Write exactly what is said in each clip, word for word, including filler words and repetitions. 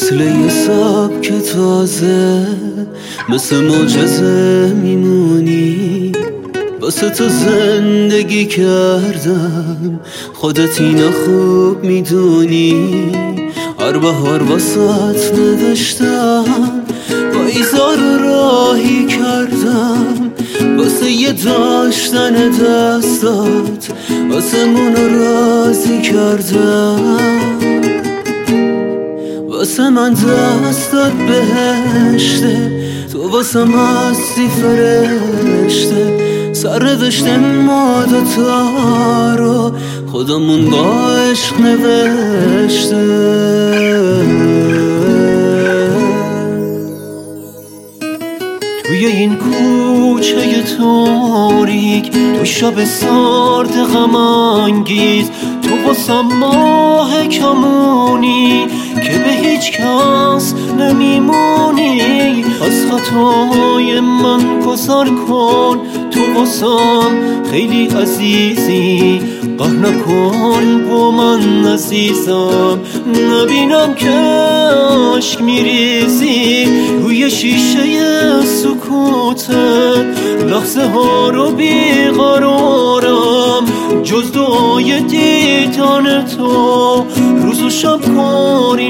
مثل یه سبک تازه، مثل معجزه میمونی. واسه تو زندگی کردم، خودت اینو خوب میدونی. هر بهار واسات نوشتم، پاییزا رو راهی کردم. واسه یه داشتن دستات، واسه مونو راضی کردم. واسه من دستات بهشته، تو واسه مستی فرشته. سرنوشت ما دوتا رو خودمون با عشق نوشته. توی این کوچه تاریک، تو شب سرد غم انگیز، تو واسه ماه کمونی که به هیچ کس نمیمونی. از خطای من گذر کن، تو واسم خیلی عزیزی. قهر نکن با من عزیزم، نبینم که عشق میریزی. روی شیشه سکوتت لحظه ها رو بیقرارم. جز دعای دیدن تو روز و شب کاری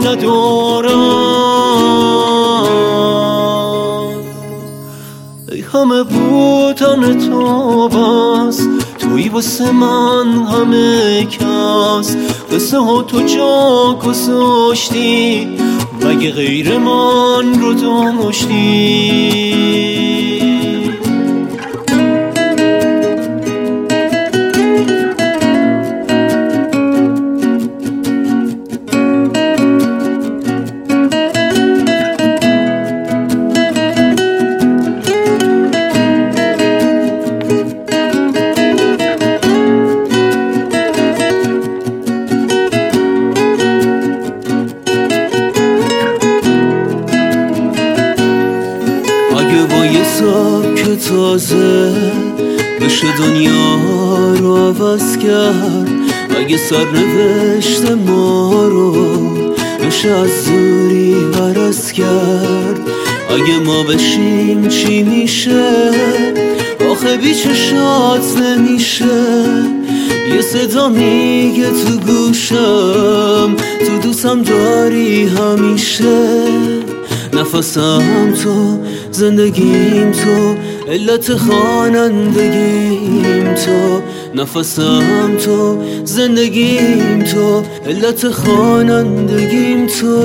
ندارم. ای همه بودن تو بس، توی واسه من همه کس. قصه ها تو جا گذاشتی، مگه غیر من رو داشتی؟ اگه با یه سبک تازه بشه دنیا رو عوض کرد، اگه سرنوشت ما رو بشه از زوری عرض کرد، اگه ما بشیم چی میشه؟ آخه بی چشات نمیشه. یه صدا میگه تو گوشم، تو دوستم داری همیشه. نفسم تو، زندگیم تو، علت خوانندگیم تو. نفسم تو، زندگیم تو، علت خوانندگیم تو.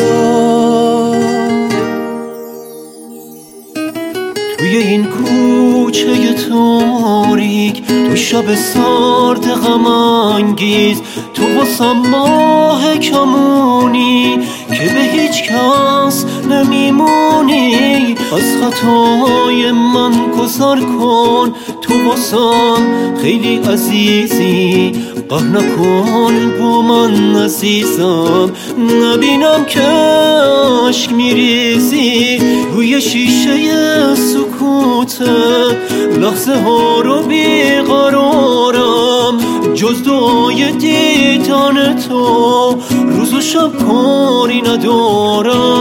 توی این کوچه تاریک، تو شب سرد غم انگیز، تو واسه ماه کمونی که به هیچ کس نمیمونی. از خطای من گذر کن، تو واسم خیلی عزیزی. قهر نکن با من عزیزم، نبینم که عشق میریزی. روی شیشه سکوتت لحظه ها رو بیقرارم. جز دعای دیدن تو روز و شب کاری ندارم.